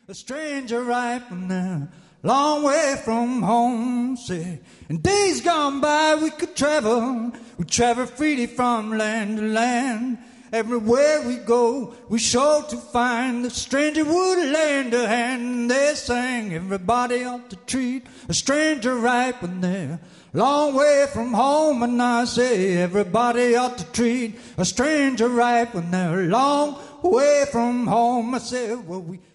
A stranger right from there, long way from home, say. In days gone by we could travel, we travel freely from land to land. Everywhere we go, we sure to find the stranger would lend a hand. They sang, everybody ought to treat a stranger right when they're long way from home. And I say, everybody ought to treat a stranger right when they're long way from home. I say, well, we